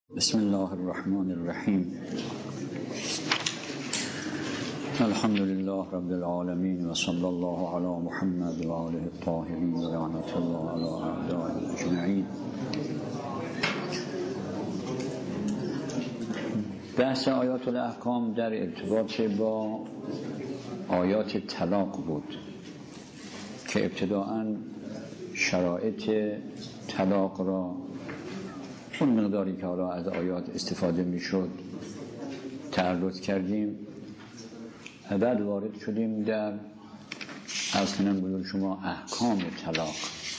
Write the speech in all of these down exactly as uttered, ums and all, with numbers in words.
بسم الله الرحمن الرحیم. الحمد لله رب العالمین و صلی الله علی محمد و آله الطاهرین و لعنت الله علی اعدائهم اجمعین. بحث آیات الاحکام در ارتباط با آیات طلاق بود که ابتداءً شرایط طلاق را اون مقداری که حالا از آیات استفاده می شد تعرض کردیم و بعد وارد شدیم در از کنم بودون شما احکام طلاق.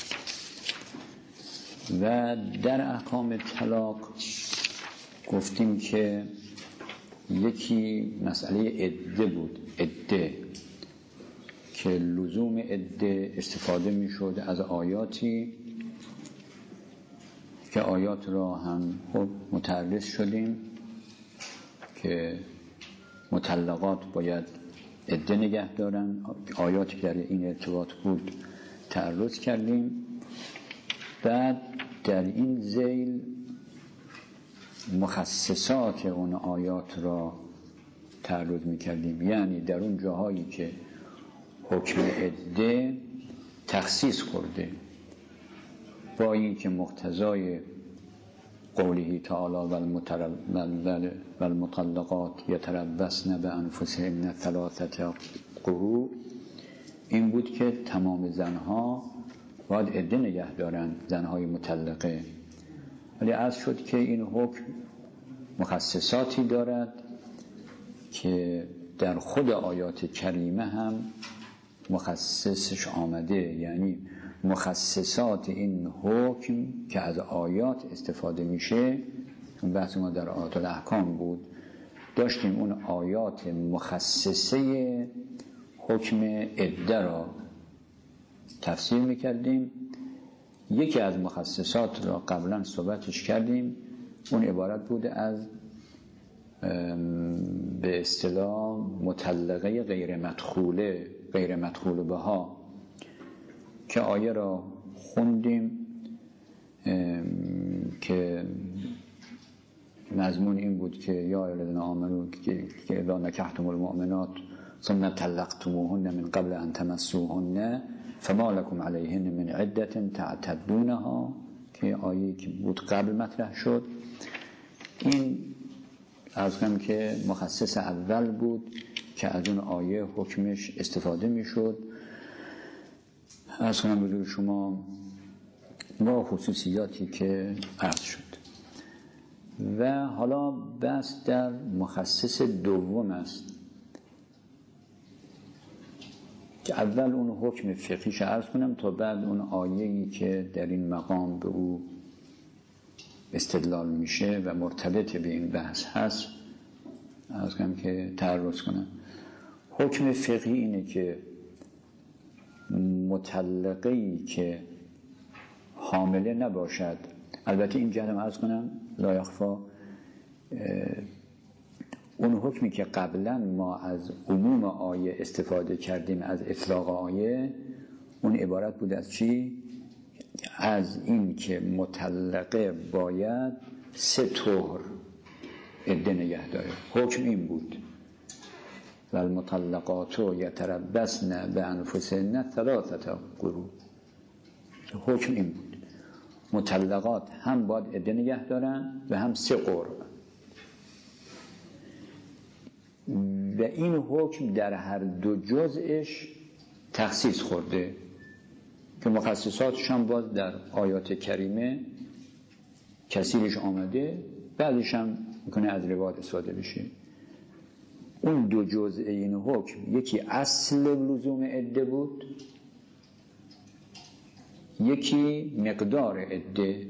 و در احکام طلاق گفتیم که یکی مسئله عده بود، عده که لزوم عده استفاده می شد از آیاتی که آیات را هم متعرض شدیم که مطلقات باید عده نگه دارن. آیاتی که در این ارتباط بود تعرض کردیم. بعد در این ذیل مخصصات اون آیات را تعرض می کردیم، یعنی در اون جاهایی که حکم عده تخصیص خورده با این که مقتضای قوله تعالی و المطلقات یتربصن بانفسهن ثلاثه قروء این بود که تمام زنها باید عده نگه دارن، زنهای مطلقه. ولی عرض شد که این حکم مخصصاتی دارد که در خود آیات کریمه هم مخصصش آمده، یعنی مخصصات این حکم که از آیات استفاده میشه. اون بحث ما در آیات الاحکام بود، داشتیم اون آیات مخصصه حکم عده را تفسیر میکردیم. یکی از مخصصات را قبلا صحبتش کردیم، اون عبارت بود از به اصطلاح مطلقه غیر مدخوله غیر مدخول بها که آیه را خوندیم که مضمون این بود که یا الذین آمنوا که اذا نکحتم المؤمنات ثم طلقتموهن من قبل ان تمسوهن فما لكم علیهن من عدة تعتدونها، که آیه که بود قبل مطرح شد. این از کنم که مخصص اول بود که از اون آیه حکمش استفاده می شد. از کنم بزرگ شما با خصوصیاتی که عرض شد. و حالا بس در مخصص دوم است که اول اون حکم فقهیش عرض کنم تا بعد اون آیه‌ای که در این مقام به او استدلال میشه و مرتبط به این بحث هست عرض کنم که تعرض کنم. حکم فقهی اینه که مطلقه‌ای که حامله نباشد، البته این جهتم عرض کنم لا یخفا، اون حکمی که قبلا ما از عموم آیه استفاده کردیم از اطلاق آیه، اون عبارت بود از چی؟ از این که مطلقه باید سه طهر عده نگه داره. حکم این بود و المطلقات یتربصن بانفسهن ثلاثه قروء. حکم این بود مطلقات هم باید عده نگه دارن و هم سه قرء. و این حکم در هر دو جزءش تخصیص خورده که مخصصاتش هم باز در آیات کریمه کثیرش آمده، بعدش هم میکنه از روایات استفاده بشه. اون دو جزء این حکم یکی اصل لزوم عده بود، یکی مقدار عده.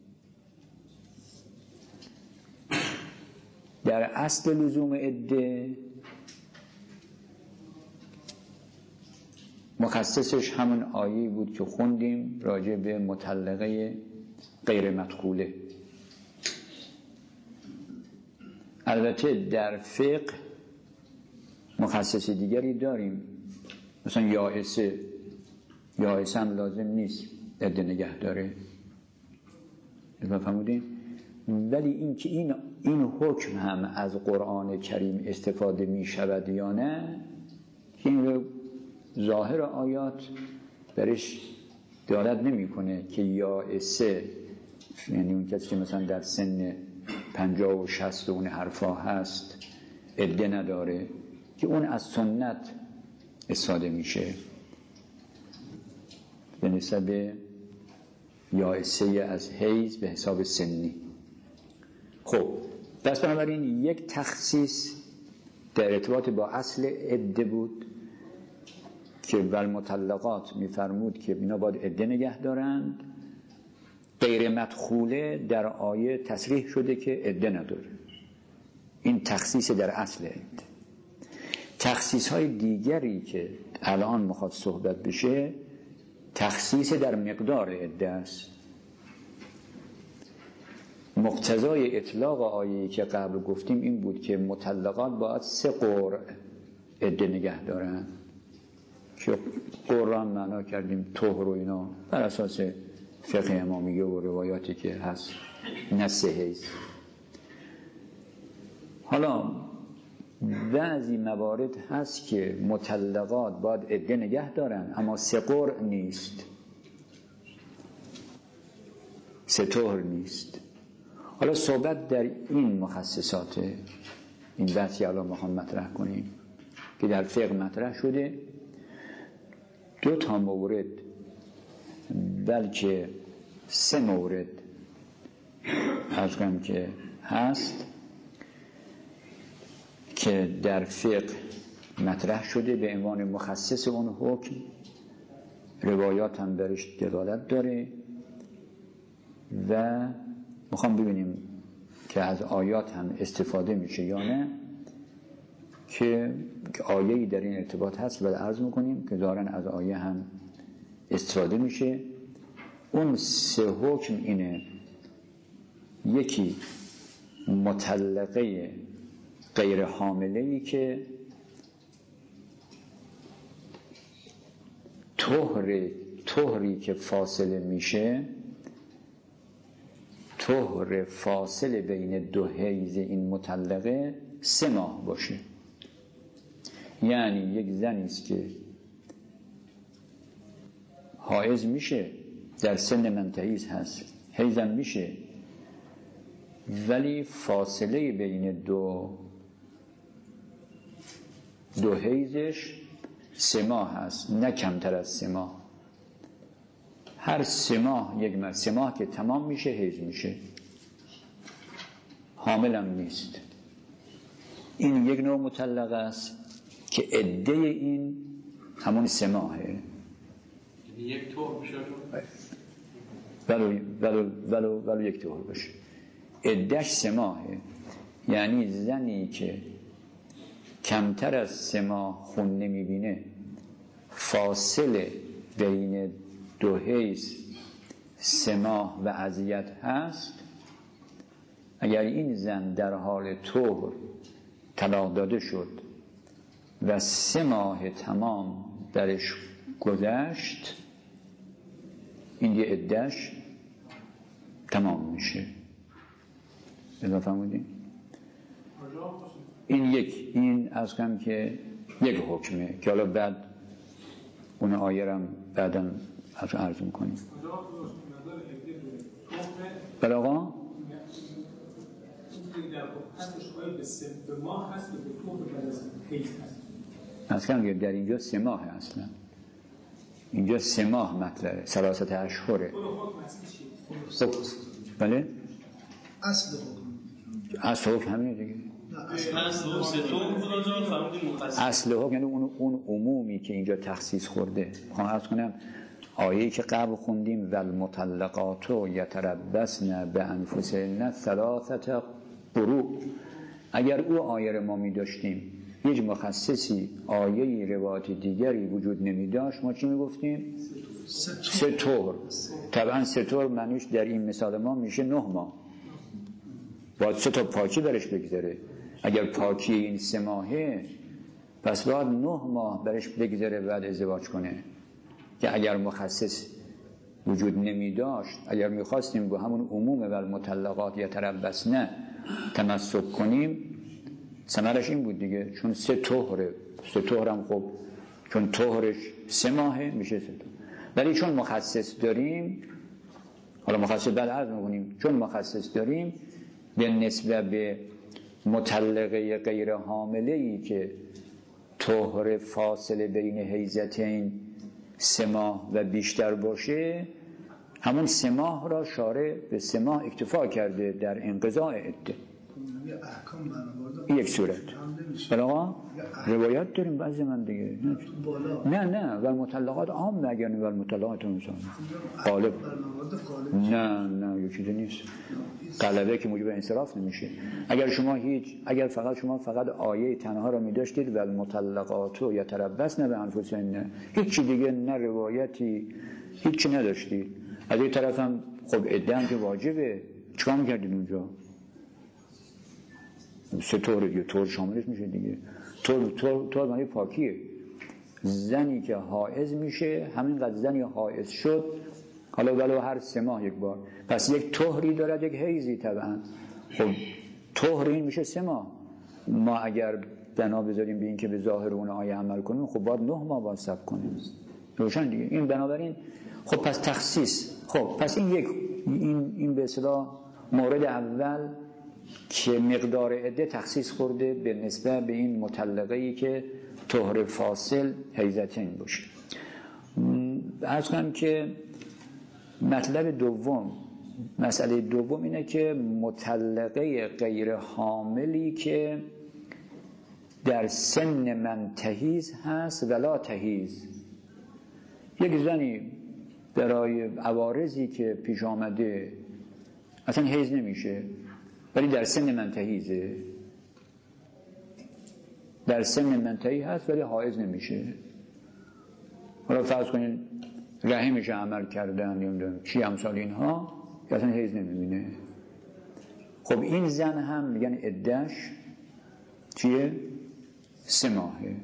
در اصل لزوم عده مخصصش همون آیه بود که خوندیم راجع به مطلقه غیر مدخوله. البته در فقه مخصص دیگری داریم، مثلا یائسه یائسه هم لازم نیست عده نگه داره. بفهمودین؟ ولی این که این این حکم هم از قرآن کریم استفاده می شود یا نه، این ظاهر آیات برش دارد نمی کنه که یائسه، یعنی اون کسی که مثلا در سن پنجاه و شصت و اون حرفا هست عده نداره، که اون از سنت استفاده میشه به نسبت یائسه از حیض به حساب سنی. خب پس بنابراین یک تخصیص در ارتباط با اصل عده بود که والمطلقات میفرمود که اینا باید عده نگه دارند. غیر مدخوله در آیه تصریح شده که عده نداره. این تخصیص در اصل عده. تخصیص های دیگری که الان میخواد صحبت بشه تخصیص در مقدار عده است. مقتضای اطلاق آیه‌ای که قبل گفتیم این بود که مطلقات باید سه قرء عده نگه دارن که قرآن معنا کردیم طهر و اینا بر اساس فقه امامیه و روایاتی که هست، نه سه حیض. حالا بعضی موارد هست که مطلقات باید عده نگه دارن اما سه قرء نیست، سه طهر نیست. حالا صحبت در این مخصصات، این بحثی الان میخوام مطرح کنیم که در فقه مطرح شده. دو تا مورد بلکه سه مورد از کنم که هست که در فقه مطرح شده به عنوان مخصص اون حکم، روایات هم درش دلالت داره و میخوام ببینیم که از آیات هم استفاده میشه یا نه، که آیه‌ای در این ارتباط هست و عرض میکنیم که ظاهراً از آیه هم استفاده میشه. اون سه حکم اینه: یکی مطلقه غیر حامله‌ای که طهر طهری که فاصله میشه، طهر فاصله بین دو حیض این مطلقه سه ماه باشه. یعنی یک زنی است که حائض میشه، در سن منتهیز هست، حیضم میشه، ولی فاصله بین دو دو حیضش سه ماه هست، نه کمتر از سه ماه. هر سه ماه یک ماه، سه ماه که تمام میشه حیض میشه، حاملم نیست. این یک نوع مطلقه است که عده این همون سه ماهه. یک طور میشه ولو ولو ولو ولو یک طور باشه، عدهش سه ماهه. یعنی زنی که کمتر از سه ماه خون نمیبینه، فاصله بین دو حیض سه ماه و اذیت هست، اگر این زن در حال طهر طلاق داده شد و سه ماه تمام درش گذشت، این یه عدهش تمام میشه. اذا فهمیدین؟ این یک این از کم که یک حکمه که حالا بعد اون آیه رو بعداً عرض میکنیم. بله آقا؟ از کم که در اینجا سه ماه اصلا، اینجا سه ماه مطلعه، سلاست اشهره. خب بله؟ اصل حکم اصل حکم همینه دیگه. اصل حکم یعنی اون, اون عمومی که اینجا تخصیص خورده. خواهم عرض کنم آیه‌ای که قبل خوندیم والمطلقات یتربصن بانفسهن ثلاثه قروء، اگر او آیه رو ما می داشتیم هیچ مخصصی آیه‌ای روایت دیگری وجود نمی داشت، ما چی می گفتیم؟ سه طهر. طبعا سه طهر معنیش در این مثال ما میشه نه ماه، باید سه تا پاکی برش بگذره. اگر پاکی این سه ماهه پس باید نه ماه برش بگذره بعد ازدواج کنه، که اگر مخصص وجود نمی داشت، اگر میخواستیم با همون عموم و المطلقات یتربصن تمسک کنیم، ثمرش این بود دیگه، چون سه طهره، سه طهرم خب چون طهرش سه ماهه میشه سه طهر. ولی چون مخصص داریم، حالا مخصص بعد عرض میکنیم، چون مخصص داریم به نسبت به مطلقه غیر حامله‌ای که طهر فاصله بین حیضتین سه ماه و بیشتر باشه، همون سه ماه را شارع به سه ماه اکتفا کرده در انقضاء عده. یک صورت. بله آقا روایت داریم بعضی من دیگه. نه نه و مطلقات عام نگن و مطلقات مثلا غالب. نه نه یه چیزی نیست. غلبه که موجب انصراف نمیشه. اگر شما هیچ اگر فقط شما فقط آیه تنها را می‌داشتید و المطلقات یتربصن بانفسهن، هیچ دیگه نه روایتی هیچ نداشتید. از این طرف هم خب عده هم که واجبه، چیکار می‌کردید اونجا؟ سه طور دیگه، طور شاملش میشه دیگه. طور طور طور معنی پاکیه. زنی که حائض میشه، همینقدر زنی حائض شد، حالا ولو هر سه ماه یک بار، پس یک طهری دارد، یک حیضی طبعا. خب طهر این میشه سه ماه. ما اگر بنا بذاریم به این که به ظاهر اون آیه عمل کنیم، خب باید نه ماه باید صبر کنیم. روشن دیگه. این بنابراین خب پس تخصیص. خب پس این یک این این به اصطلاح مورد اول که مقدار عده تخصیص خورده به نسبت به این مطلقه‌ای که طهر فاصل حیضتین باشه. عرض کنم که مطلب دوم، مسئله دوم اینه که مطلقه غیر حاملی که در سن من تحیض هست ولا تحیض، یک زنی برای عوارضی که پیش آمده اصلا حیض نمیشه ولی در سن منتهیزه، در سن منتهی هست ولی حائض نمیشه. حالا فرض کنین رحمش عمل کردن یا چی امثال اینها که اصلا حیض نمیبینه. خب این زن هم میگن عده‌اش چیه؟ سه ماهه.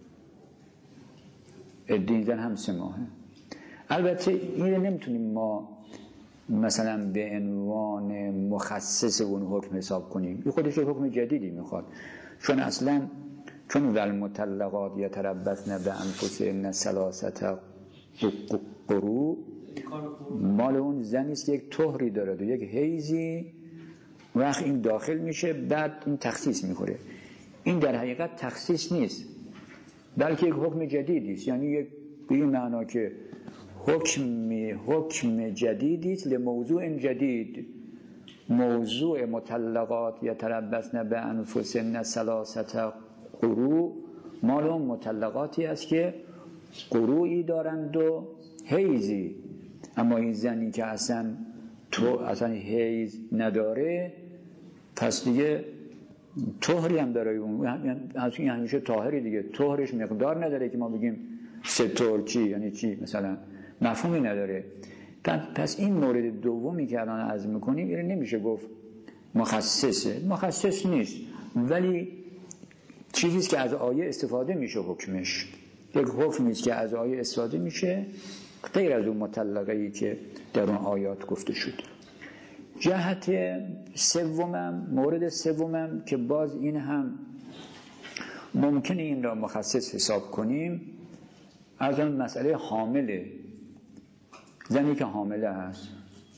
عده این زن هم سه ماهه. البته این رو نمیتونیم ما مثلا به عنوان مخصص اون حکم حساب کنیم، این خودش یک حکم جدیدی میخواد، چون اصلا چون والمطلقات یتربصن بانفسهن ثلاثه قروء مال اون زنی است که یک طهری داره و یک حیضی، وقت این داخل میشه بعد این تخصیص میخوره. این در حقیقت تخصیص نیست بلکه یک حکم جدیدی است، یعنی یک به این معنا که حکم حکم جدیدی است لموضوع جدید. موضوع مطلقات یتربصن بانفسهن ثلاثه قروء مال اون مطلقاتی است که قروئی دارند و حیضی. اما این زنی که اصلا تو اصلا حیض نداره پس دیگه طهری هم داره، اون این همیشه طاهری دیگه، طهرش مقدار نداره که ما بگیم سه طهر چی یعنی چی مثلا، مفهومی نداره. پس این مورد دومی که الان عرض میکنیم این نمیشه گفت مخصصه، مخصص نیست ولی چیزیست که از آیه استفاده میشه، حکمش یک حکمی است که از آیه استفاده میشه غیر از اون مطلقه‌ای که در اون آیات گفته شد. جهت سومم، مورد سومم که باز این هم ممکنه این را مخصص حساب کنیم، از اون مسئله حامله، زنی که حامله هست.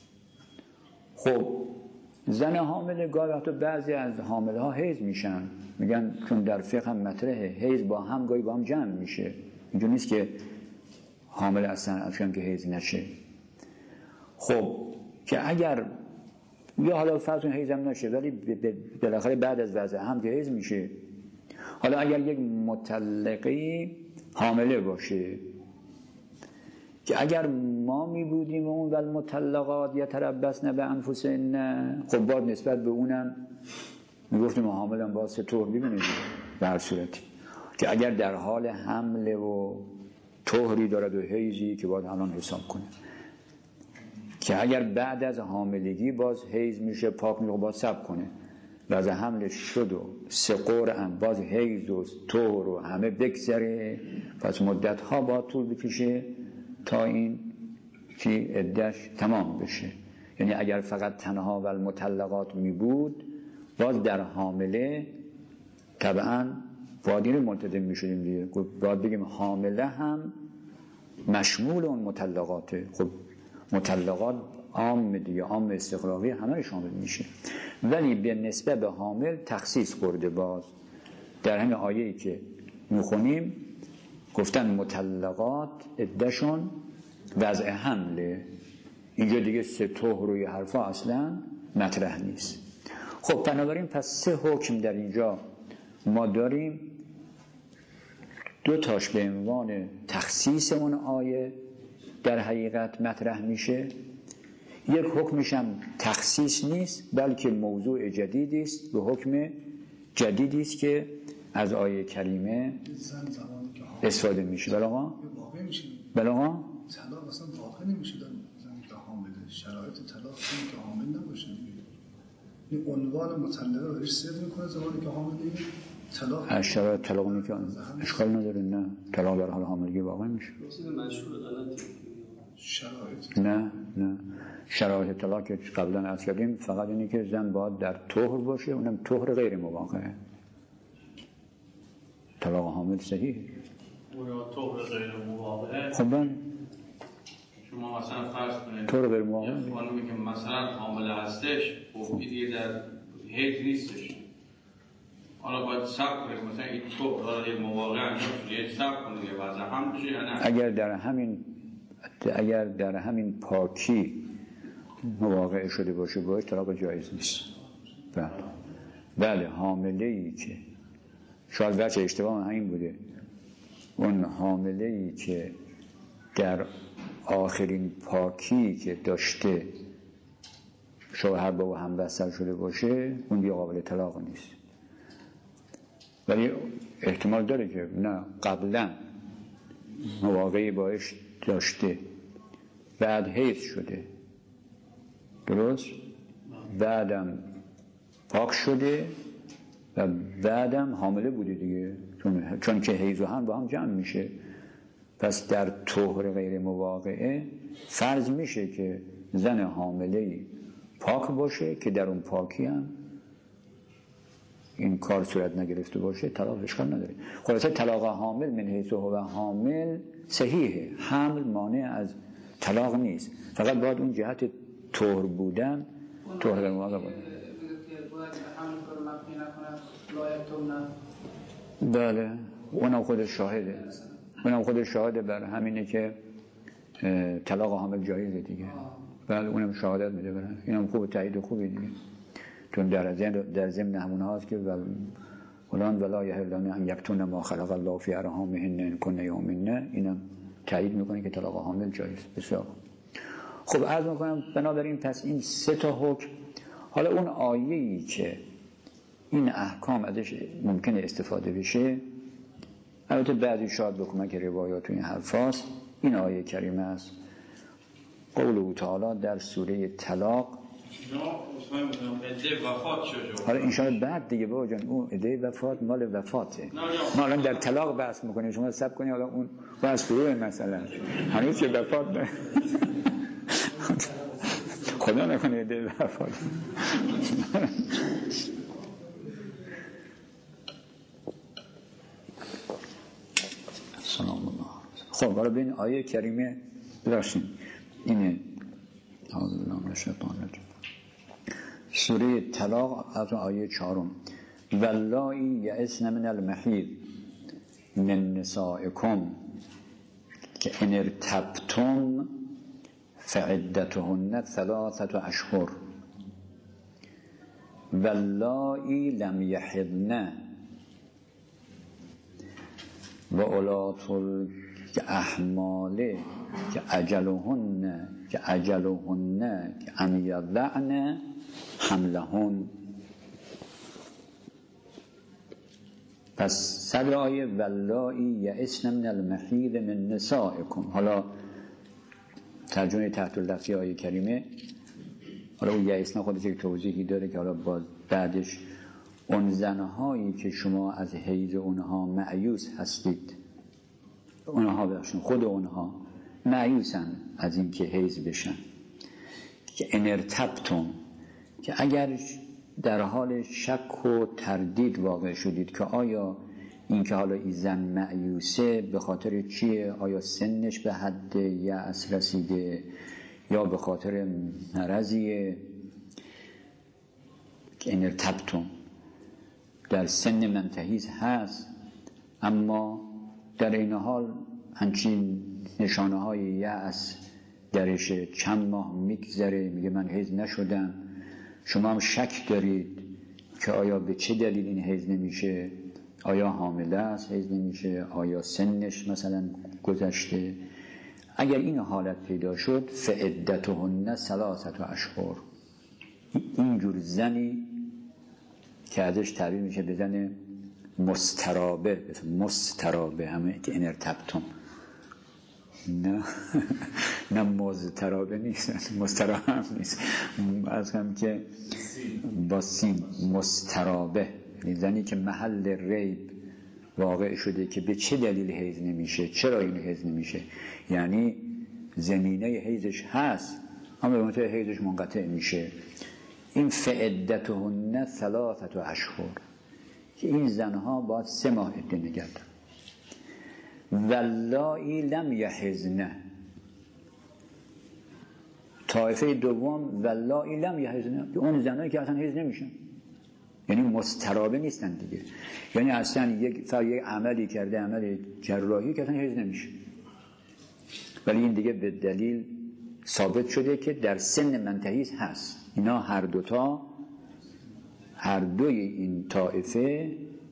خب زن حامله گاه وقتا بعضی از حامله ها حیض میشن، میگن چون در فقه هم مطرحه حیض با هم گاهی با هم جمع میشه، اینجور نیست که حامله اصلا افشان که حیض نشه. خب که اگر یا حالا فرض کن حیض هم نشه ولی بالاخره بعد از وضع هم که حیض میشه. حالا اگر یک مطلقی حامله باشه که اگر ما می بودیم اون والمطلقات یتربصن بانفسهن، خب باید نسبت به اونم می گفتیم حامل هم باید سه طهر ببینید به هر صورتی، که اگر در حال حمله و طهری دارد و حیضی که باید الان حساب کنه، که اگر بعد از حاملگی باز حیض میشه پاک میشه باید صبر کنه، بعد حملش شد و سه قرعه باز حیض و طهر و همه بگذره، پس مدت ها باید طول بکشه تا این چی عده‌اش تمام بشه. یعنی اگر فقط تنها و المطلقات می بود باز در حامله طبعا باید ملتزم می شدیم دیگه، باید بگیم حامله هم مشمول اون مطلقاته. خب مطلقات عام دیگه، عام استقراقی همه شامل میشه، ولی به نسبت به حامل تخصیص خورده. باز در همین آیه‌ای که میخونیم گفتن مطلقات عده‌شون وضع حمله، اینجا دیگه سه طهر روی حرفا اصلا مطرح نیست. خب بنابراین پس سه حکم در اینجا ما داریم، دو تاش به عنوان تخصیص اون آیه در حقیقت مطرح میشه، یک حکمش هم تخصیص نیست بلکه موضوع جدیدی است، به حکم جدیدی است که از آیه کریمه استفاده میشه. بله آقا؟ بله آقا؟ طلاق اصلا واقع نمیشه در زمانی که حامله، شرایط طلاق که حامل نباشه. این عنوان مطلقه بهش صدر میکنه زمانی که حامله طلاق از شرایط طلاق میکنه اشکال نداره. نه طلاق در حال حاملگی واقع میشه. شرایط نه نه شرایط طلاق که قبلا عرض کردیم فقط اینه که زن باید در طهر باشه، اونم طهر غیر مواقعه. طلاق حامل صحیح اون طهر غیر مواقعه. خب من شما مثلا فرض کنید طهر غیر مواقعه یه خانومی که مثلا حامله هستش خب دیگه در حیض نیستش، حالا باید صبر کنید مثلا این طهر غیر مواقعه انجام شده، صبر کنید یه وضع هم بشه یا نه؟ اگر در همین اگر در همین پاکی مواقع شده باشه باید طلاق جایز نیست. بله بله حامله ای که شاید بچه اشتباه همین بوده، اون حامله ای که در آخرین پاکی که داشته شوهر با او هم بستر شده باشه اون دیگه قابل طلاق نیست، ولی احتمال داره که نه قبلا مواقعی باش داشته بعد حیض شده، درست؟ بعدم پاک شده و بعدم حامله بوده دیگه، چون, چون که حیض و هم با هم جمع میشه. پس در طهر غیر مواقعه فرض میشه که زن حامله پاک باشه که در اون پاکی هم این کار صورت نگرفته باشه، طلاق اشکال نداره. خلاصه طلاق حامل من حیث هو حامل صحیحه، حمل مانع از طلاق نیست، فقط باید اون جهت طهر بودن طهر غیر مواقع بود. بله اونم خودش شاهده، اونم خودش شاهده بر همینه که طلاق حامل جایزه دیگه. بله اونم شهادت میده برای اینم خوب تایید خوبی دیگه، چون در ضمن در ضمن همون هاست که فلان ولا یحلن ان یکتون ما خلق الله فی ارحامهن ان کن یؤمنن، اینم تایید میکنه که طلاق حامل جایز. بسیار خب عرض میکنم بنابراین پس این سه تا حکم. حالا اون آیه‌ای که این احکام ازش ممکنه استفاده بشه، البته بعضی شاید به کمک روایات و این حرفاست، این آیه کریمه است، قوله تعالی در سوره طلاق. حالا انشاءالله بعد دیگه بابا جان اون عده وفات مال وفاته، ما الان در طلاق بحث میکنیم، شما صبر کنید حالا اون بحث فروع مثلا هنوز که وفات نه خدا نکنه عده وفات. سلام الله. خب حالا ببین آیه کریمه ببخشید اینه اعوذ بالله من الشیطان الرجیم، سوره طلاق از آیه چهارم، واللایی یئسن من المحیض من نسائکم که ان ارتبتم فعدتهن ثلاثه اشهر واللایی لم یحضن و اولات الاحمال که اجلهن که اجلهن که ان یضعن حملهن. پس صدر آیه واللایی یئسن من المحیض من نسائکم، حالا ترجمه تحت اللفظی آیه کریمه، حالا اون یئسن خودش یک توضیحی داره که حالا باز بعدش اون زنهایی که شما از حیض اونها مایوس هستید، اونها بخشن خود اونها مایوسن از این که حیض بشن، که انرتبتم، که اگر در حال شک و تردید واقع شدید که آیا این که حالا این زن مایوسه به خاطر چیه، آیا سنش به حد یأس رسیده یا به خاطر مرضیه، که انرتبتم در سن منتهیز هست اما در این حال همچین نشانه های یأس درشه، چند ماه میگذره میگه من حیض نشدم، شما هم شک دارید که آیا به چه دلیل این حیض نمیشه، آیا حامله است حیض نمیشه، آیا سنش مثلا گذشته. اگر این حالت پیدا شد فعدتهن ثلاثه اشهر، اینجور زنی که ازش تعبیر میشه به زن مسترابه، مسترابه همه که انرتبتم، نه نه مضطرابه نیست، مضطراب هم نیست، از هم که با سین مسترابه، یعنی زنی که محل ریب واقع شده که به چه دلیل حیض نمیشه، چرا این حیض نمیشه، یعنی زمینه حیضش هست اما به منطقه حیضش منقطع میشه. این فعدتهن ثلاثه اشهر، که این زنها باید سه ماه عده نگه دارن. واللایی لم یحضن، طایفه دوم واللایی لم یحضن، اون زنایی که اصلا حیض نمیشن، یعنی مسترابه نیستن دیگه، یعنی اصلا یک فرد یک عملی کرده، عمل جراحی که اصلا حیض نمیشه، ولی این دیگه به دلیل ثابت شده که در سن منتهیز هست. اینا هر دوتا، هر دوی این طایفه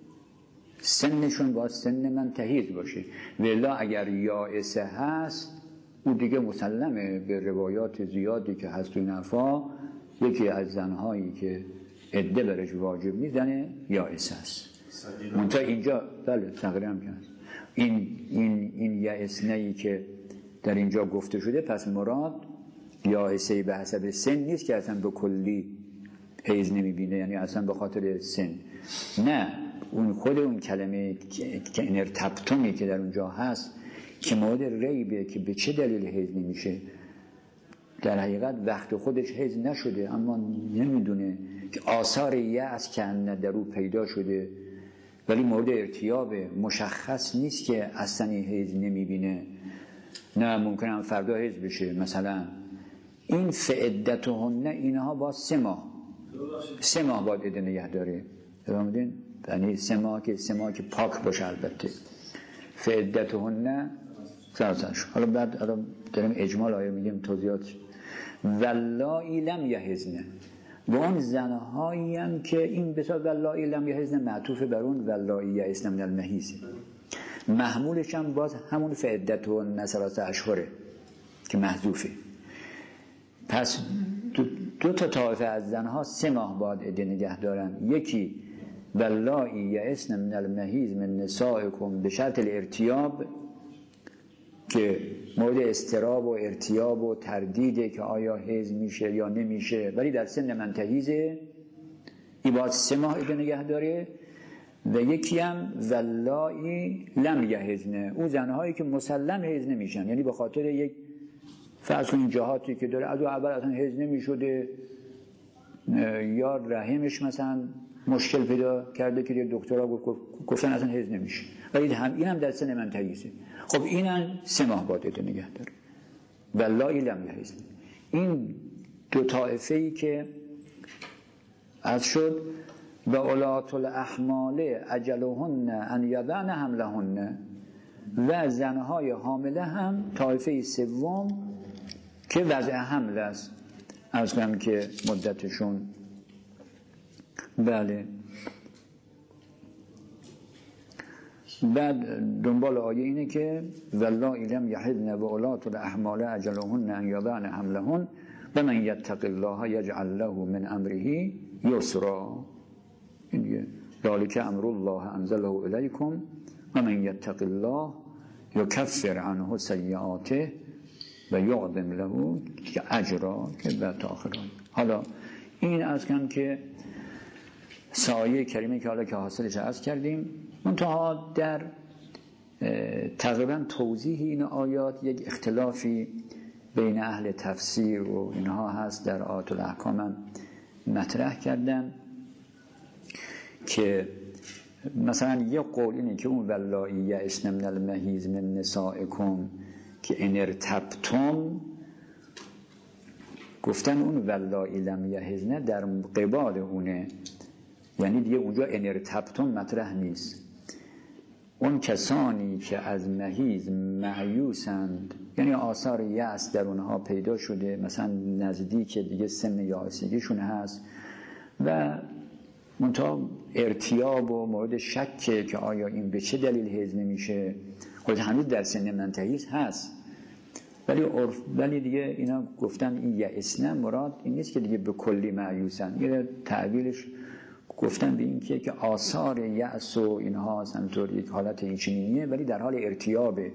سنشون باید سن منتهیز باشه، ولی اگر یائسه هست او دیگه مسلمه به روایات زیادی که هست تو این حرفا، یکی از زنهایی که عده برش واجب میزنه یائسه هست. منتها اینجا بله صغیره هم هست. این این این یائسنه‌ای که در اینجا گفته شده پس مراد یائسه به حسب سن نیست که اصلا به کلی حیض نمیبینه، یعنی اصلا به خاطر سن، نه، اون خود اون کلمه که انرتبتمی که در اونجا هست که مورد ریبه که به چه دلیل حیض نمیشه، در حقیقت وقت خودش حیض نشده اما نمیدونه که آثار یأس که در او پیدا شده، ولی مورد ارتیابه، مشخص نیست که اصلا حیض نمیبینه، نه ممکنه هم فردا حیض بشه مثلا. این فعدتهن اینها با سه ماه سه ماه باید عده نگه داره، فهمیدین؟ یعنی سه ماه که سه ماه که پاک باشه. البته فعدتهن ثلاثه اشهر. حالا بعد حالا داریم اجمال آیه میگیم توضیحات. واللایی لم یحضن، و اون زنهایی هم که این بسا واللایی لم یحضن معطوف بر اون واللایی یئسن من المحیض، محمولش هم باز همون فعدتهن ثلاثه اشهره که محذوفه. پس دو, دو تا طایفه از زنها سه ماه باید عده نگه دارن، یکی واللایی یئسن من المحیض من نسائکم به شرط الارتیاب، که مورد استراب و ارتیاب و تردیده که آیا حیض میشه یا نمیشه، ولی در سن منتهیزه، این باید سه ماه عده نگه داره. و یکی هم واللایی لم یحضن، اون زنهایی که مسلم حیض نمیشن، یعنی به خاطر یک فرض این جهاتی که داره، از اون اول اصلا حیض نمیشده یا رحمش مثلا مشکل پیدا کرده که یک دکترها گفتن اصلا حیض نمیشه، ولی هم این هم در سن منتهیزه، خب این هم سه ماه باید عده نگه داره. واللایی لم یحضن، این دو طایفه‌ای که از شد و اولات الاحمال اجلهن ان یضعن حملهن، و زنهای حامله هم طایفه سوم که وضع حمل است، از کنم که مدتشون بله. بعد دنبال آیه اینه که واللایی لم یحضن و اولات الاحمال اجلهن ان یضعن حملهن و من یتق الله یجعل له من امره یسرا. این دیگه ذالک امر الله انزله الیکم و من یتق الله یکفر عنه سیئاته و یعظم له اجرا که بعد تا آخر. حالا این از کم که سایه کریمه که حالا که حاصلش عرض کردیم، منتها در تقریبا توضیح این آیات یک اختلافی بین اهل تفسیر و اینها هست، در آیات الاحکام هم مطرح کردن که مثلا یک قول اینه که اون واللائی یئسن من المحیض من نسائکم که ان ارتبتم، گفتن اون واللائی لم یحضن در قبال اونه، یعنی دیگه اونجا ان ارتبتم مطرح نیست. اون کسانی که از محیض مایوسند، یعنی آثار یأس در اونها پیدا شده، مثلا نزدیک دیگه سن یائسگیشون هست و منتها ارتیاب و مورد شکه که آیا این به چه دلیل حیض نمیشه، خود هنوز در سن منتهی هست، ولی عرف ولی دیگه اینا گفتن این یأسن مراد این نیست که دیگه به کلی مایوسن، یه تعبیرش گفتن به این که که آثار یأس و اینها همطور یک حالت اینچنینیه ولی در حال ارتیابه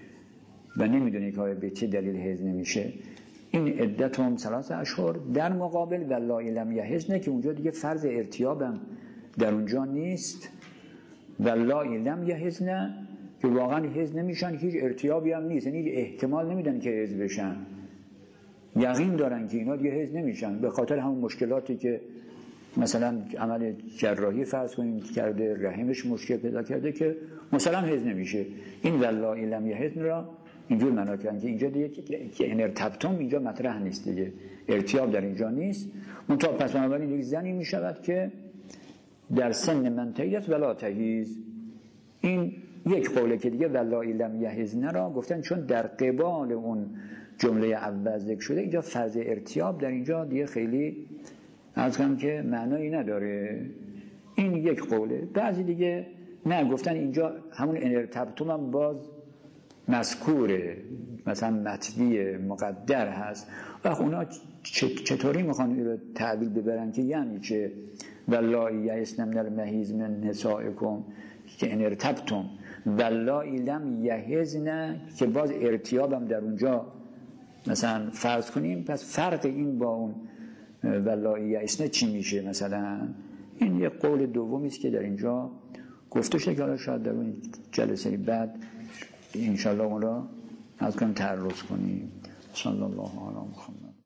و نمیدونه که به چه دلیل حیض نمیشه. این عدتهم ثلاث اشهر در مقابل واللائی لم یحضن که اونجا دیگه فرض ارتیابم در اونجا نیست، واللائی لم یحضن که واقعا حیض نمیشن، هیچ ارتیابی هم نیست، یعنی احتمال نمیدن که حیض بشن، یقین دارن که اینا دیگه حیض نمیشن به خاطر همون مشکلاتی که مثلا عمل جراحی فرض کنیم کرده، رحمش مشکل پیدا کرده که مثلا حیض نمیشه. این واللائی لم یحضن را اینجور معنا کردن که اینجا دیگه که ان ارتبتم اینجا مطرح نیست، دیگه ارتیاب در اینجا نیست. منتها پس بنابراین یک زنی میشود که در سن منتهی است ولا تحیض. این یک قوله که دیگه واللائی لم یحضن را گفتن چون در قبال اون جمله اول ذکر شده، اینجا فرض ارتیاب در اینجا دیگه خیلی از هم که معنایی نداره. این یک قوله. بعضی دیگه نه گفتن اینجا همون ان ارتبتم هم باز مذکوره، مثلا متنی مقدر هست و اونا چطوری میخوان این رو تعبیر ببرن که یعنی چه واللائی یئسن من المحیض من نسائکم که ان ارتبتم، واللائی لم یحضن که باز ارتیابم در اونجا مثلا فرض کنیم، پس فرق این با اون واللائی یئسن چی میشه مثلا. این یک قول دومی است که در اینجا گفته شده که حالا شاید در اون جلسه بعد انشالله اون را از کنم تعرض کنیم. صلی الله علی محمد.